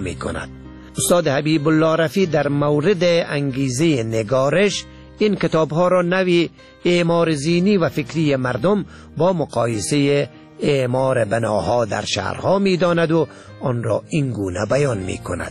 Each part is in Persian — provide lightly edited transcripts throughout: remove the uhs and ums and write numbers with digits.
می کند. استاد حبیب الله رفیع در مورد انگیزه نگارش این کتاب‌ها را نوی اعمار ذهنی و فکری مردم با مقایسه اعمار بناها در شهرها می داند و آن را این گونه بیان می کند.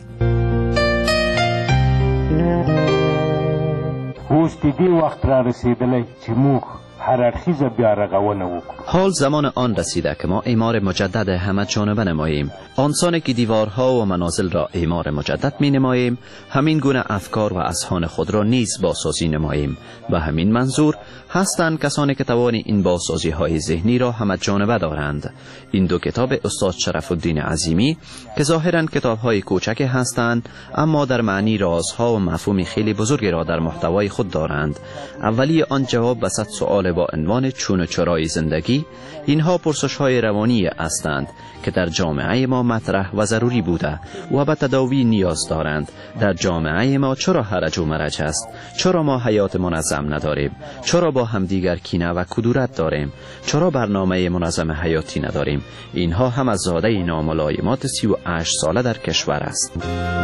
اوس دی وخت را رسیدلی چې موږ هر اړخیزه بیا رغونه وکړو. حال زمان آن رسیده که ما اعمار مجدد همه جانبه نماییم. آنسان که دیوارها و منازل را اعمار مجدد می نماییم، همین گونه افکار و اذهان خود را نیز بازسازی نماییم. و همین منظور هستند کسانی که توان این بازسازی های ذهنی را همه جانبه دارند. این دو کتاب استاد شرف الدین عظیمی که ظاهرا کتاب های کوچک هستند، اما در معنی رازها و مفهوم خیلی بزرگی را در محتوای خود دارند. اولی آن جواب به 100 سؤال با عنوان چون و چرای زندگی. اینها پرسش های روانی هستند که در جامعه ما مطرح و ضروری بوده و به تداوی نیاز دارند. در جامعه ما چرا هرج و مرج است؟ چرا ما حیات منظم نداریم؟ چرا با همدیگر کینه و کدورت داریم؟ چرا برنامه منظم حیاتی نداریم؟ اینها هم از زاده ناملایمات 38 ساله در کشور است.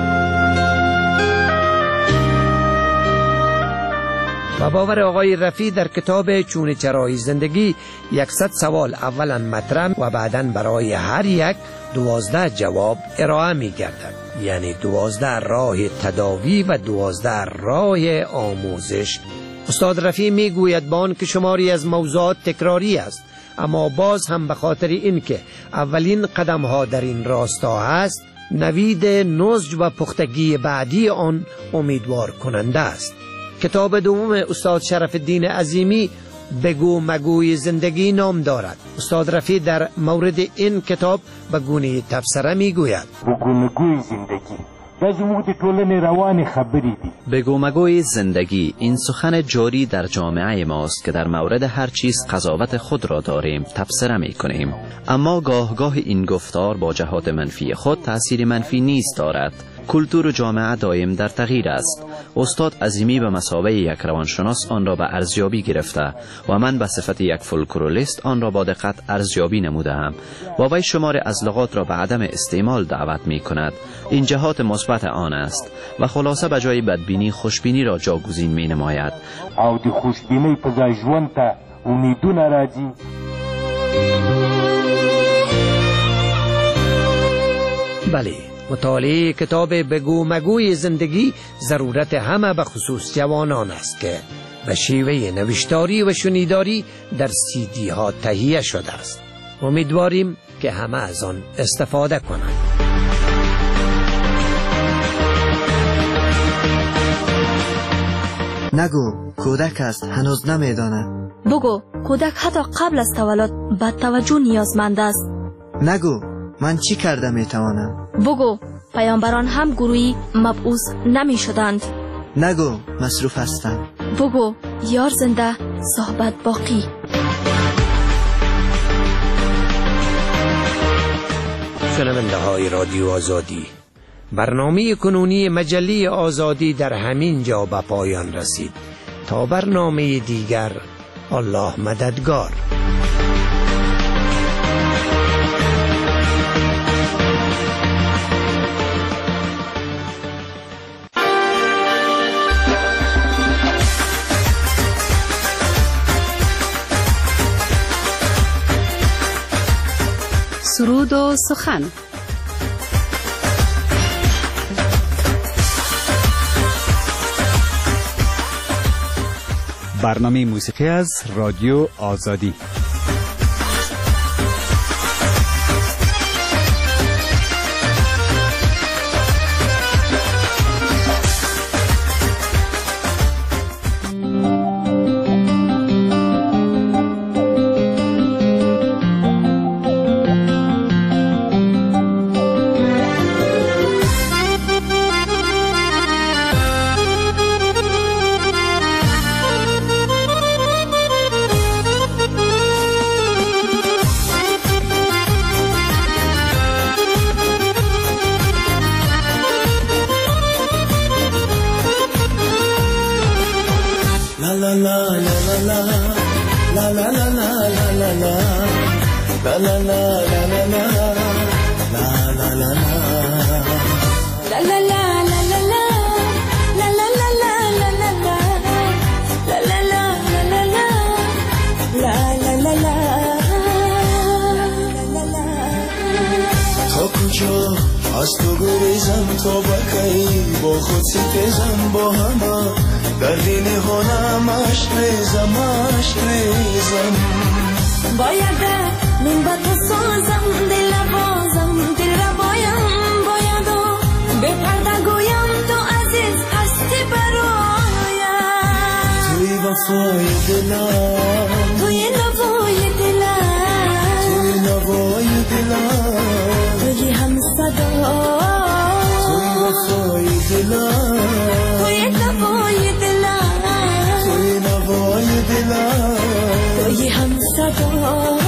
و باور آقای رفیع در کتاب چون چرای زندگی 100 سوال اولا مطرح و بعداً برای هر یک 12 جواب ارائه می گردد. یعنی 12 راه تداوی و 12 راه آموزش. استاد رفیع می گوید با آن که شماری از موضوعات تکراری است، اما باز هم به خاطر این که اولین قدم ها در این راستا هست، نوید نضج و پختگی بعدی آن امیدوار کننده است. کتاب دوم استاد شرف الدین عظیمی بگو مگوی زندگی نام دارد. استاد رفیع در مورد این کتاب به گونه تفسیره می گوید بگو مگوی زندگی دا زموږ د ټولنې روانې خبرې دي. بگو مگوی زندگی این سخن جاری در جامعه ماست که در مورد هر چیز قضاوت خود را داریم، تبصره می کنیم، اما گاه این گفتار با جهات منفی خود تأثیر منفی نیست دارد. کلتور و جامعه دائم در تغییر است. استاد عظیمی به مثابه یک روانشناس آن را به ارزیابی گرفته و من به صفت یک فولکلوریست آن را با دقت ارزیابی نمودم و وی شمار از لغات را به عدم استعمال دعوت می کند. این جهات مثبت آن است و خلاصه به جای بدبینی خوشبینی را جاگزین می نماید. او د خوشبینی په ځای ژوند ته امیدونه راځي. بله، مطالعه کتاب بگو مگوی زندگی ضرورت همه به خصوص جوانان است که به شیوه نوشتاری و شنیداری در CD ها تهیه شده است. امیدواریم که همه از آن استفاده کنند. نگو کودک است، هنوز نمیداند. بگو کودک حتی قبل از تولد به توجه نیازمند است. نگو من چی کرده میتوانم. بگو پیامبران هم گروهی مبعوث نمی شدند. نگو مصروف هستم. بگو یار زنده صحبت باقی. شنونده های رادیو آزادی، برنامه کنونی مجله آزادی در همین جا به پایان رسید. تا برنامه دیگر، الله مددگار. سرود و سخن. برنامه موسیقی از رادیو آزادی. تو گریزم تا بکی با خود ستیزم با همه در دین هانم عشق ریزم باید من با تو سازم دل بازم دل را باید به پرده گویم تو عزیز هستی برایم توی وفای دلم توی نوای دلم توی نوای دلم توی هم صدا توی وفای دلم توی نوای دلم توی نوای دلم توی هم صدا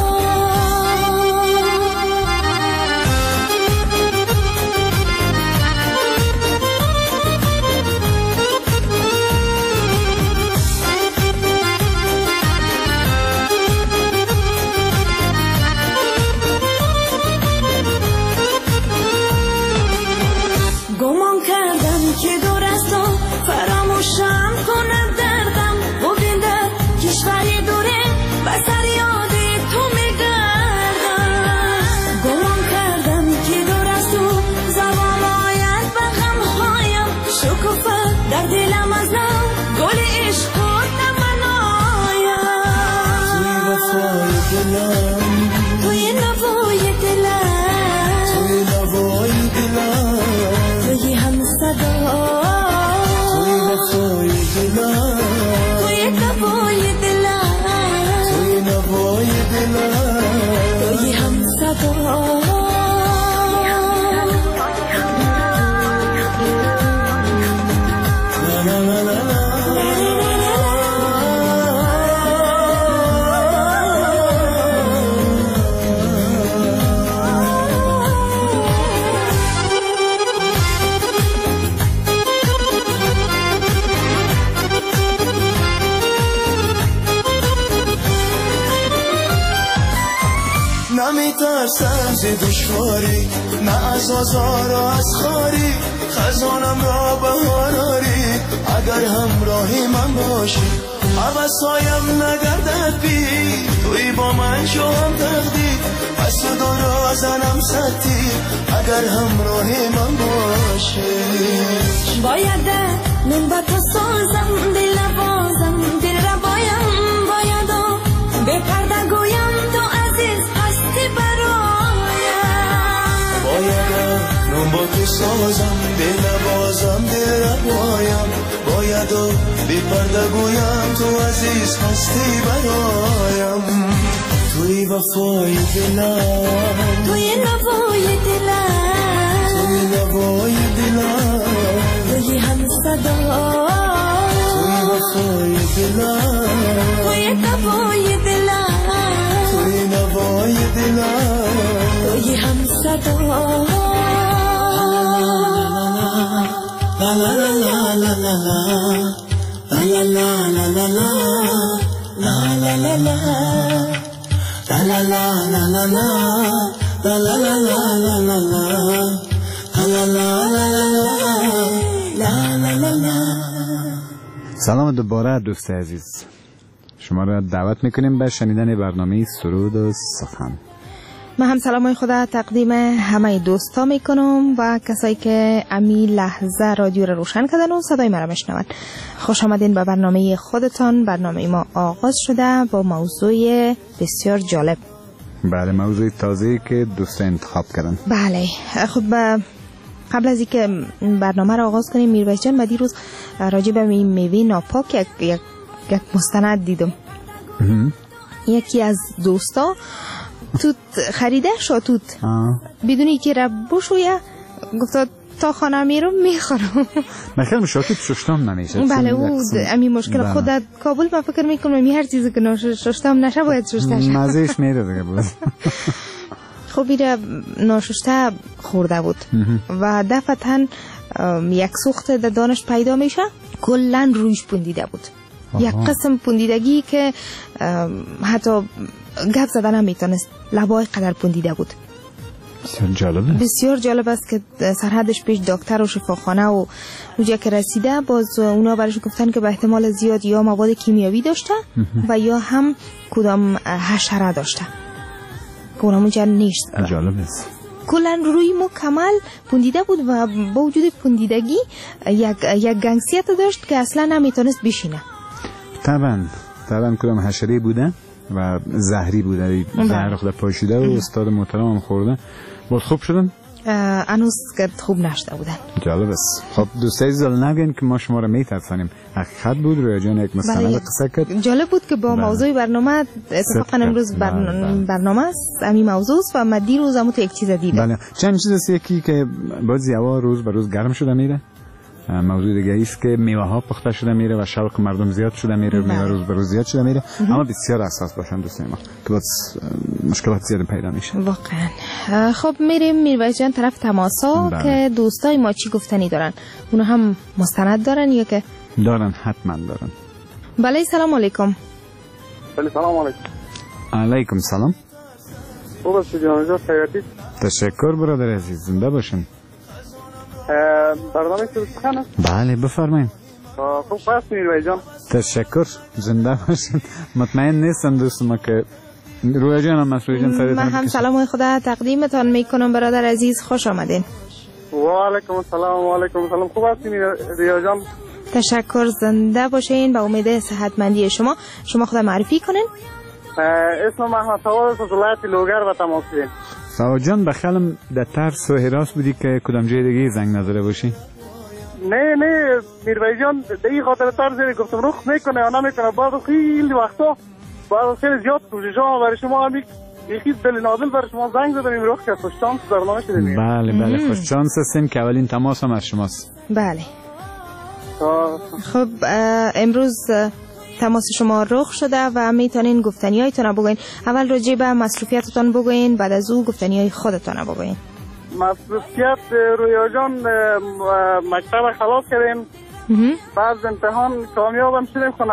گمان کردم که دور از تو فراموشم کند دردم ببینده کشوری دوره و سر یاد تو میگردم گمان کردم که دور از تو زبان آید و غمهایم شکوفه در دلم از نو گل عشق نمن آید توی وفای دلم توی نوای دلم توی نوای دلم توی هم صدا توی وفای دلم توی نوای دلم توی نوای دلم توی هم صدا لا لا لا لا نمیترسم ز دشواری نه از آزار و از خاری خزانم را بهار آری اگر همراهی من باشی حوثایم نگردد بی توی با من شوم تقدیر پس تو دو زنم ستی اگر همراهی من باشی باید من با تو سازم دل بازم دل را باید به پرده گویم تو عزیز هستی برایم باید من با تو سازم دل بازم دل را باید به پرده گویم تو عزیز هستی برایم توی وفای دلم توی نوای دلم توی نوای دلم توی هم صدا توی وفای دلم توی نوای دلم توی نوای دلم توی هم صدا لا لا لا لا لا لا لا لا لا لا لا لا لا لا سلام دوباره دوست عزیز، شما را دعوت میکنیم به شنیدن برنامه سرود و سخن. من هم سلامای خدا تقدیم همه دوستا میکنم و کسایی که امی لحظه رادیو را روشن کردن و صدای مرا میشنون. خوش آمدین به برنامه خودتان. برنامه ما آغاز شده با موضوع بسیار جالب. بله، موضوع تازه‌ای که دوستا انتخاب کردن. بله، خب قبل از اینکه برنامه را آغاز کنیم میرویس جان، من دیروز راجع به میوه ناپاک یک مستند دیدم. یکی از دوستا توت خریده توت بدونی که را بشویه، گفت تا خانه میرم میخورم. من خیلی شاکت ششتم نمیشه. بله، او امی مشکل خود در کابل من فکر میکنم هر چیزی که ناششتم نشه باید ششته شه. مزهش میره دیگه بود. خب میره ناششته خورده بود و دفعتاً یک سوخت در دانش پیدا میشه، کلن رویش پوندیده بود. یک قسم پوندیدگی که حتی گپ زدن هم میتونست، لبای قدر پوندیده بود. بسیار جالب است که سرحدش پیش دکتر و شفاخانه و اونجا که رسیده، باز اونا برش گفتن که به احتمال زیاد یا مواد کیمیایی داشته و یا هم کدام حشره داشته که اونا اونجا نیست. جالب است. کلا روی مکمل پوندیده بود و با وجود پوندیدگی یک گنگسیت داشت که اصلا نمیتونست بشینه. طبعا کدام حشره بوده و زهری بوده، زهر خود پاشیده و استاد محترم هم خورده. باز خوب شدن؟ هنوز که خوب نشده بودن. جالب است. خب دوستای زل نگین که ما شما رو میترسانیم. حقیقت بود رویا جان یک مستند قصه کرد. جالب بود که با موضوع برنامه اتفاقا امروز برنامه است، همین موضوع است و من دیروز هم تو یک چیز دیدم. بله. چند چیز است یکی که بازی هوا روز به روز گرم شده میره. موضوع دیگه ایست که میوه ها پخته شده میره و شوق مردم زیاد شده میره، میوه روز به روز زیاد شده میره. اما بسیار حساس باشن دوستای ما که باز مشکلات زیاد پیدا میشه. واقعا. خب میریم میرویس جان طرف تماسا که دوستای ما چی گفتنی دارن. اونا هم مستند دارن یا که دارن؟ حتما دارن. بله سلام علیکم. بله سلام علیکم. علیکم سلام. خوب هستی جان جان خیاطی؟ تشکر برادر عزیز، زنده باشین. برنامه شروع کنم؟ بله بفرمایید. خوب هستی میرویس جان؟ تشکر، زنده باشین. مطمئن نیستم دوست ما که رویا جان هم مسئول جان سریعتان من هم سلام خدا تقدیمتان میکنم برادر عزیز، خوش آمدین. و علیکم السلام و علیکم السلام. خوب هستی رویا جان؟ تشکر، زنده باشین. با امید صحتمندی شما خدا معرفی کنین. اسم محمد فواد از ولایت لوگر و تماسین. فواد جان بخیالم در ترس و حراس بودی که کدام جای دیگه زنگ نظره باشی؟ نه میرویس جان دیگه خاطر ترس گفتم رخ میکنه یا نمیکنه. بعد خیلی وقتا بعد خیلی زیاد کوشش ها برای شما هم یکی دل نازل برای شما زنگ زدم رخ که خوش شانس برنامه شدیم. بله خوش شانس هستین که اولین تماس هم از شماست. بله. خب امروز تماس شما رخ شده و میتونین گفتنیایتون بگوین. اول راجع به مصروفیتتون بگوین، بعد از او گفتنیای خودتون بگوین. مصروفیت رویا جان مکتب خلاص کردیم، بعد امتحان کامیابم شدیم. خب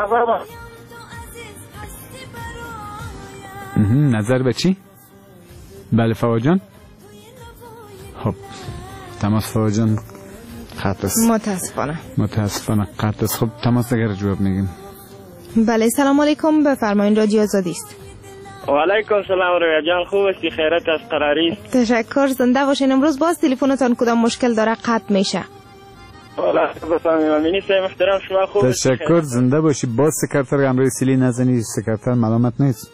نظر به چی؟ بله فواد جان. خب تماس فواد جان قطع است. متاسفانه قطع است. خب تماس دیگر جواب میگیم. بله سلام علیکم، بفرمایین رادیو آزادی است. و علیکم سلام رویا جان، خوب هستی؟ خیرت از قراری؟ تشکر، زنده باشین. امروز باز تلفنتون کدام مشکل داره قطع میشه؟ والا بفهمیم امینی صاحب محترم شما خوب هستی؟ تشکر، زنده باشی. باز سکرتر امروز سیلی نزنی، سکرتر ملامت نیست.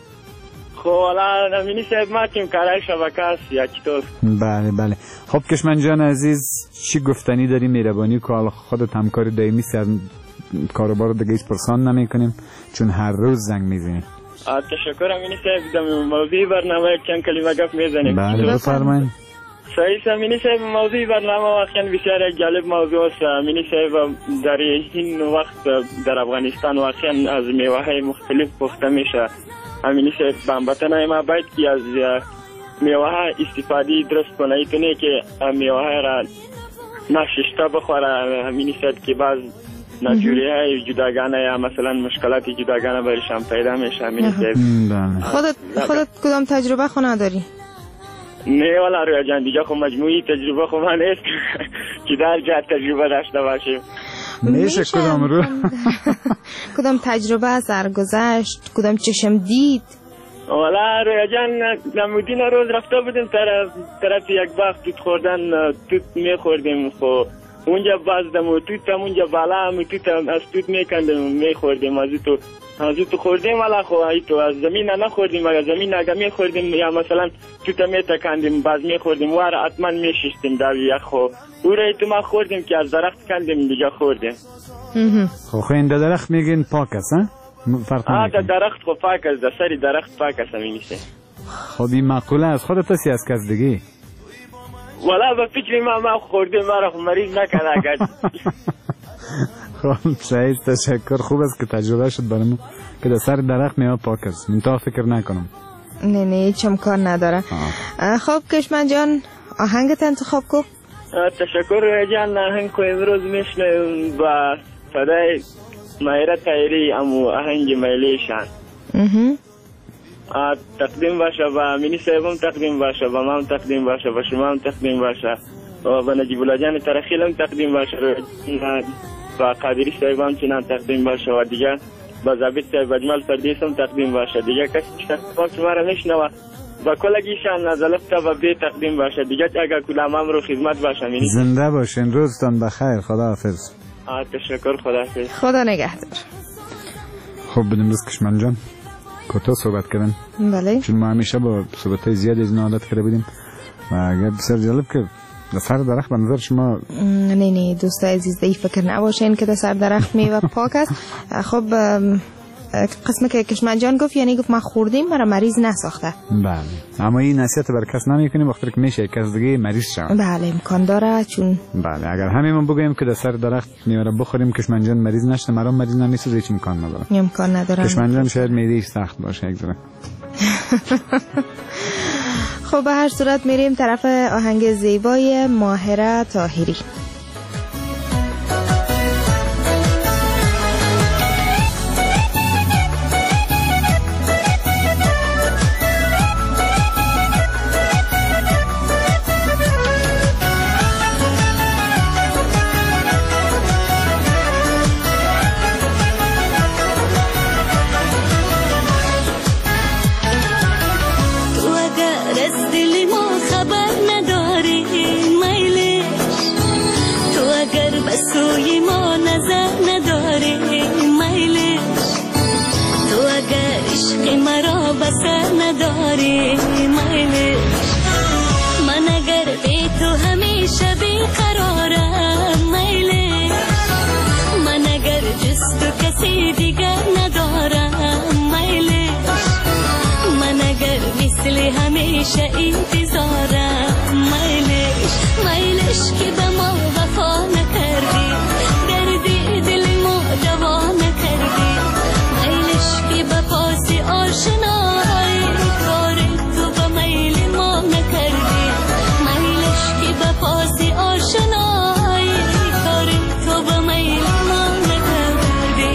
خب والا امینی صاحب ما تیم کارای شبکه است یا چطور؟ بله. خب کشمن جان عزیز چی گفتنی داری؟ مهربانی که حالا خودت همکار دائمی سر کاروبار دیگه ایش پرسان نمی کنیم چون هر روز زنگ میزنیم. تشکر امینی صاحب. دم موضوع برنامه چند کلمه گپ میزنیم. بله بفرمایید. صحیح امینی صاحب، موضوع برنامه واقعا بسیار جالب موضوع است. امینی صاحب در این وقت در افغانستان واقعا از میوه های مختلف پخته میشه. امینی صاحب هموطنان ما باید که از میوه ها استفاده درست کنه، اینطوری که میوه ها را نشسته بخوره. امینی صاحب که بعض ناجوری های جداگانه یا مثلا مشکلات جداگانه برشان پیدا میشه. امینی صاحب خودت کدام تجربه خو نداری؟ نه والا رویا جان دیگه خب مجموعی تجربه خب من نیست که در جهت تجربه داشته باشیم. میشه کدام رو کدام تجربه سرگذشت، کدام چشم دید؟ والا رویا جان نمودین روز رفته بودیم طرف یک باغ توت خوردن، توت میخوردیم. خب اونجا باز دمو توت هم اونجا بالا هم توت از توت میکندیم میخوردیم. از تو خوردیم والا خب تو از زمین نخوردیم، اگر زمین اگه میخوردیم یا مثلا توت میتکندیم باز میخوردیم وار حتما میشستیم در یک. خب او را تو ما خوردیم که از درخت کندیم دیگه خوردیم. خب این درخت میگین پاک است ها؟ فرق نمیکنه. درخت خب پاک است، در سری درخت پاک است میشه. خب این مقوله از خودت است یا از کس دیگه؟ والا به فکر ما خوردیم، ما را مریض نکنه اگر. خب سعید تشکر، خوب است که تجربه شد برامون که در سر درخت میوه پاک است. من تا فکر نکنم. نه هیچ امکان نداره. خب کشمن جان آهنگت انتخاب کو. تشکر جان. آهنگ کو امروز میشنویم با صدای مایره طاهری امو آهنگ میلیشان. تقدیم باشه با امینی صاحب هم تقدیم باشه، با ما هم تقدیم باشه، با شما هم تقدیم باشه، و با نجیب الله جان ترخیل هم تقدیم باشه، با قادری صاحب هم چنان تقدیم باشه، و دیگه با ضابط صاحب اجمل فردیس هم تقدیم باشه. دیگه کسی شما را میشنوه و کلگیشان از الف تا به ب تقدیم باشه دیگه اگر کلام رو خدمت باشم. زنده باشین، روزتان بخیر، خداحافظ. تشکر، خداحافظ. خدا نگهدار. خب بدیم روز کشمن جان کوتاه صحبت کردن. بله، چون ما همیشه با صحبت‌های زیادی از این عادت کرده بودیم و اگر بسیار جالب که در سر درخت به نظر شما نه دوستای عزیز دی فکر نباشین که در سر درخت میوه پاک است. خب قسمه که کشمن جان گفت یعنی گفت ما خوردیم برای مریض نساخته. بله، اما این نصیحت بر کس نمیکنیم وقتی که میشه کس دیگه مریض شود. بله امکان داره، چون بله اگر همین بگوییم که در سر درخت میوه را بخوریم کشمن جان مریض نشه، مرا مریض نمیشه، هیچ امکان نداره. امکان نداره. کشمن جان شاید معده‌اش سخت باشه یک ذره. خب به هر صورت میریم طرف آهنگ زیبای ماهره طاهری. همیشه انتظارم میلش که به ما وفا نکردی، دردی دل ما دوا نکردی، میلش که به پاس آشنایی کار تو به میل ما نکردی، میلش که به پاس آشنایی کار تو به میل ما نکردی.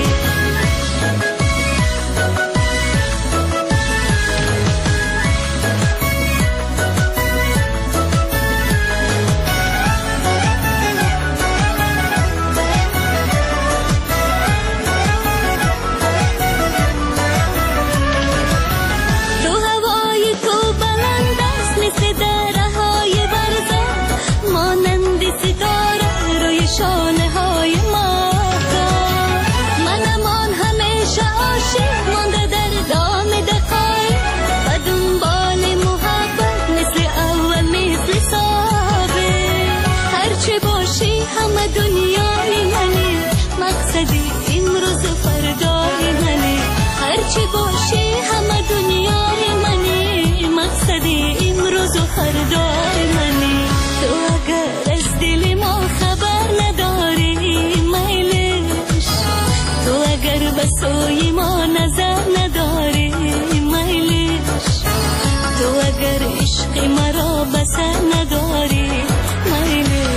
باشی همه دنیای منی، مقصدی امروز و فردای منی. تو اگر از دل ما خبر نداری میلش، تو اگر به سوی ما نظر نداری میلش، تو اگر عشق مرا بسر نداری میلش.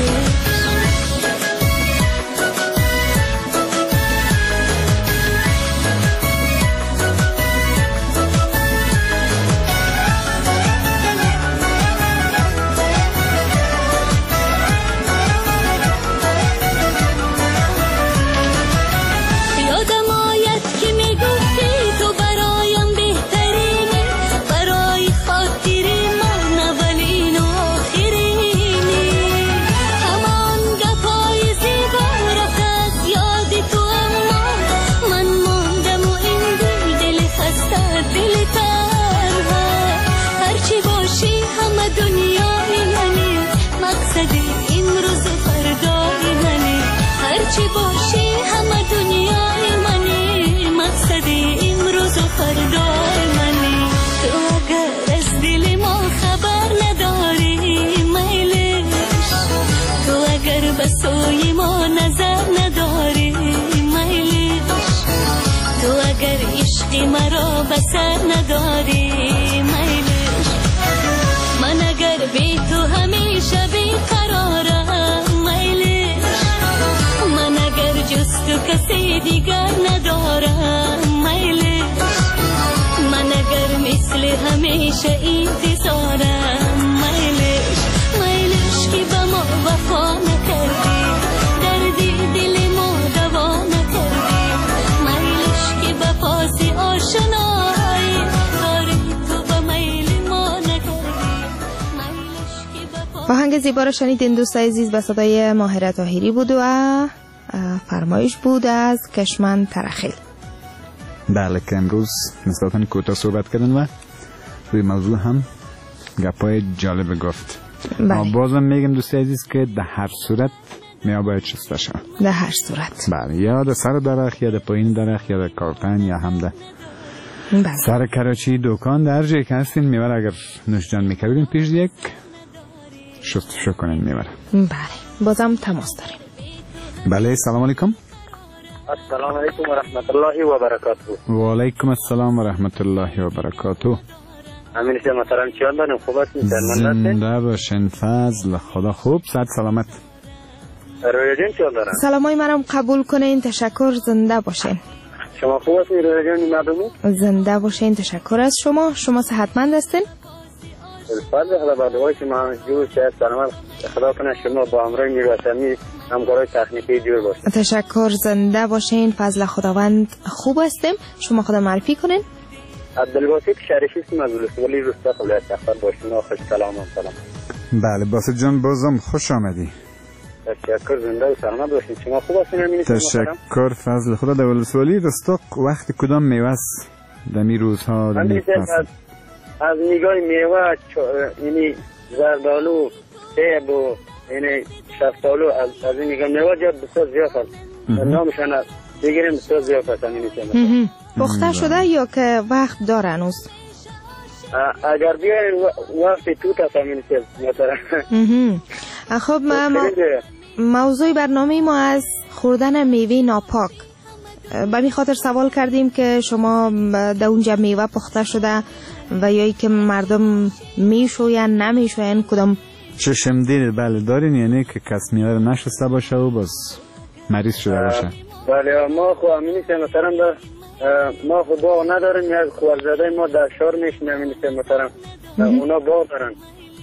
چی باشی همه دنیای منی، مقصدی امروز و فردای منی. تو اگر از دل ما خبر نداری میلش، تو اگر به سوی ما نظر نداری میلش، تو اگر عشق مرا بسر نداری میلش. من اگر بی تو همیشه بیقرارم میلش، من اگر جز تو کسی دیگر ندارم میلش، من اگر مثل همیشه انتظارم میلش. میلش که به ما وفا نکردی، دردی دل ما دوا نکردی، میلش که به پاس آشنایی کاری تو زیبا را شنیدین دوستای عزیز، به صدای ماهره طاهری بود و فرمایش بود از کشمن ترخیل. بله که امروز نسبتاً کوتاه صحبت کردن و روی موضوع هم گپای جالب گفت. بله. بازم میگم دوستای عزیز که در هر صورت می‌ها باید شسته شود. در هر صورت. بله، یا در سر درخت یا در پایین درخت یا در کارتن یا هم در سر کراچی دکان، در جایی که هستین میوه اگر نوشجان میکردین پیش یک شستشو کنین میوه. بله، بازم تماس داریم. بله، سلام علیکم. السلام علیکم و رحمت الله و برکاته. و علیکم السلام و رحمت الله و برکاته. امین شما محترم چیان داریم؟ خوب هستین؟ زنده باشین، فضل خدا، خوب، صحت سلامت. رویا جان چیان دارم؟ سلامای منم قبول کنین، تشکر، زنده باشین. شما خوب هستین رویا جان؟ مردمی زنده باشین، تشکر از شما. شما صحتمند هستین؟ فضل خدا بعد وای شما جور شاید سلامت خدا کنه شما با همراه میرسمی همکارای تکنیکی جور باشین. تشکر، زنده باشین، فضل خداوند خوب هستیم. شما خدا معرفی کنین. عبدالباسط شریفی اسم از ولی روستا خلایت تخبر باشین. خوش سلام و سلام. بله باسط جان، بازم خوش آمدی. تشکر، زنده و سلامت باشین. شما خوب هستین؟ امین تشکر، فضل خدا. در ولسوالی رستاق وقت کدام میوه است در می روزها؟ در می از نگاه میوه یعنی زردالو، سیب و یعنی شفتالو، از این نگاه میوه جا بسیار زیاد هست. نامشان بگیریم بسیار زیاد هست. پخته شده یا که وقت داره هنوز؟ اگر بیاین وقتی توت هست همین مثلا. خب موضوع برنامه ما از خوردن میوه ناپاک. به می خاطر سوال کردیم که شما در اونجا میوه پخته شده و یا ای که مردم میشوین نمیشوین کدام چشم دید؟ بله دارین، یعنی که کس میوه نشسته باشه و باز مریض شده باشه. بله ما خو امینی مثلا ما خو باغ نداریم، یک خوارزاده ما در شهر میشنیم امینی مثلا اونا باغ دارن،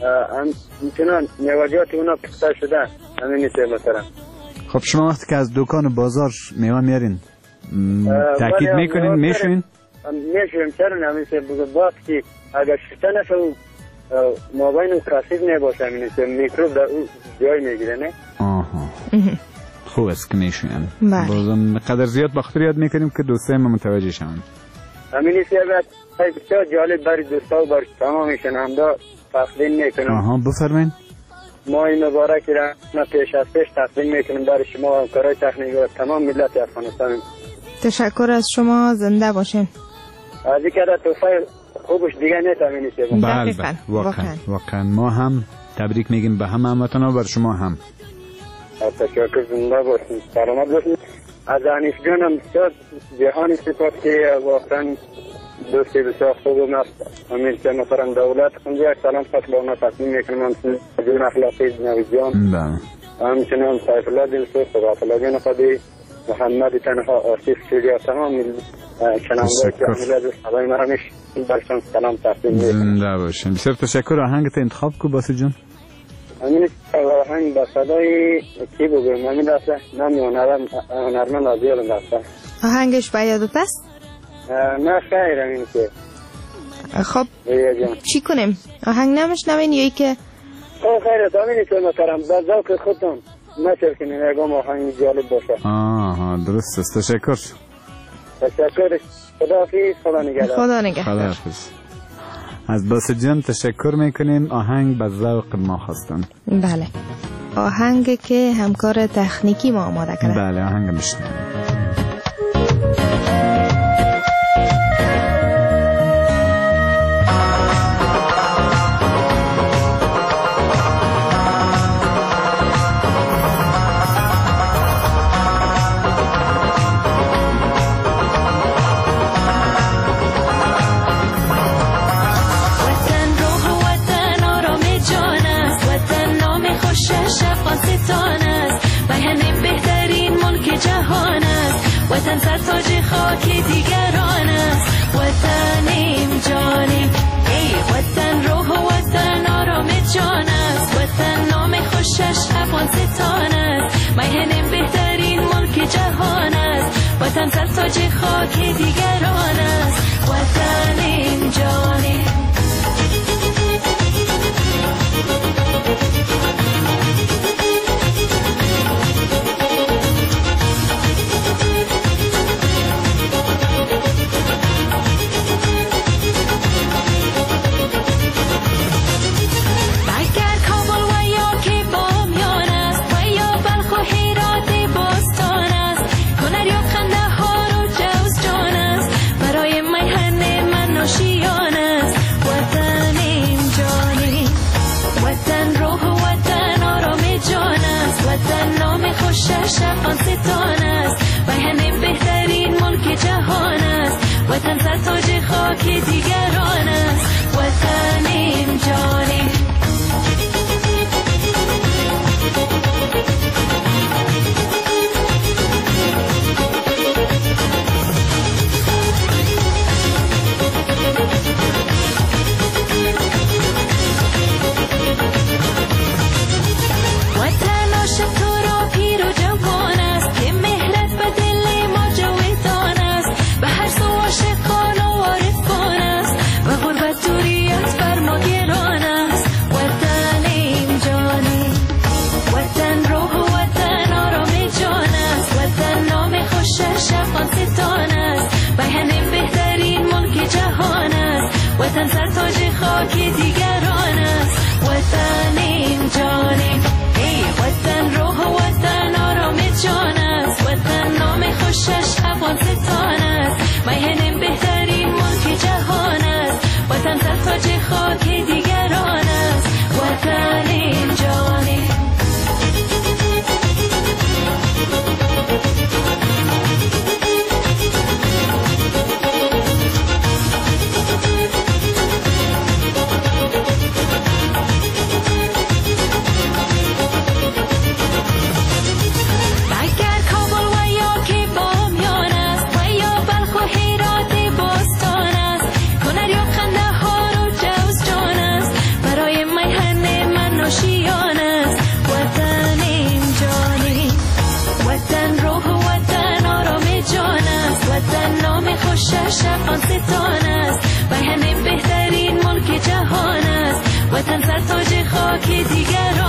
میتونن میوه‌جات اونا پخته شده امینی مثلا. خب شما وقتی که از دکان و بازار میوه میارین تاکید میکنین میشوین؟ میشویم، چرا نمیشه وقتی اگر شسته نشه مابین و کثیف نباشه امینی میکروب در اون جای میگیره نه؟ آها خوب است که میشوین. بازم قدر زیاد باختریات میکنیم که دوستای ما متوجه شون. امینی سیابت بسیار جالب برای دوستا و برای تمامیشن همدا تقدیم میکنم. آها بفرمین. ما این مبارکی را پیش از پیش تقدیم میکنیم برای شما همکارای تکنیکی و تمام ملت افغانستان. تشکر از شما، زنده باشین. از این که توفیق خوبش دیگه نیست امینی سیابت. بله واقعا ما هم تبریک میگیم به همه هموطنا و بر شما هم. تشکر، زنده باشین، سلامت باشین. از حنیف جانم بسیار جهانی سپاس که واقعا دوستی بسیار خوب و امین که مثلا دولت خونده یک سلام خط با اونا تصمیم میکنم همچنین جون اخلاقی نوی جان همچنین سایف الله دلسوز و غافل الله جان خودی محمد تنها آصیف شیریا تمام شنانده که امیل سبای مرمیش برشان سلام تقدیم میکنم. زنده باشین، بسیار تشکر. آهنگت انتخاب کو باسی جان؟ امین آهنگ با صدای کی بگویم؟ امین راسته نمی هنرمند آزیال راسته. آهنگش به یادت است؟ نه خیر امین که. خب چی کنیم؟ آهنگ نمیشنوین یا ای که خیر است امین که محترم با ذوق خودتون نشر کنین اگه آهنگ جالب باشه. آها درست است. تشکر. خداحافظ. خدا نگهدار. خدا نگهدار. خداحافظ. از باسط جان تشکر میکنیم. آهنگ به ذوق ما خواستن. بله آهنگ که همکار تکنیکی ما آماده کرده. بله آهنگ میشنویم. وطن سرتاج خاک دیگران است. وطنیم جانیم ای وطن، روح و وطن آرام جان است. وطن نام خوشش افغانستان است. میهن بهترین ملک جهان است. وطن سرتاج خاک دیگران است. وطنیم جانیم نام خوشش افغانستان است، بیان بهترین ملک جهان است، وطن سر تاج خاک دیگران است، وطنیم جانیم. وطن سر تاج خاک دیگران است، وطنیم جانیم. ای وطن روح و وطن آرام جان است، وطن نام خوشش افغانستان است، بیان بهترین ملک جهان است، وطن سر تاج خاک دیگران است، وطنیم جانیم. خوشش افغانستان است، بیان بهترین ملک جهان است، وطن سر تاج خاک دیگران